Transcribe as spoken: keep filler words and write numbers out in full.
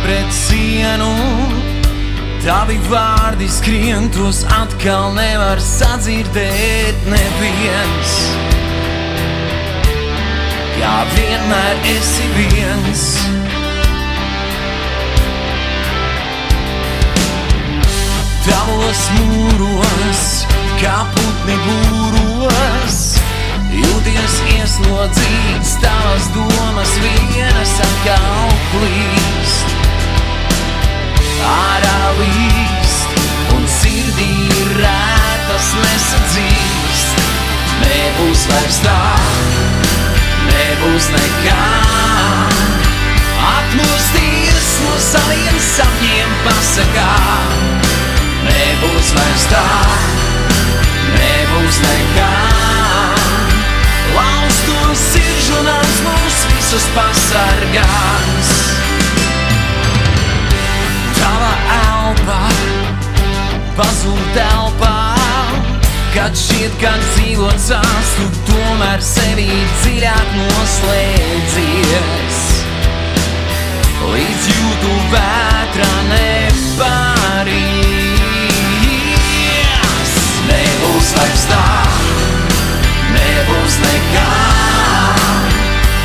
pret sienu. Tavi vārdi skrien, tos atkal nevar sadzirdēt neviens. Kā vienmēr esi viens. Tavos mūros, kā putni būros, jūties ieslodzīts, tavas domas vienas atkal plīst. Ārā līst, un sirdī rētas nesadzīst. Nebūs vairs tā, nebūs nekā. Atmosties no saviem sapņiem pasakā. Nebūs vairs tā, nebūs nekā. Laustos siržunās mūs visus pasargās. Tava elpa pazūd telpā, kad šķiet, ka dzīvot sāstu, tomēr sevi dziļāk noslēdzies.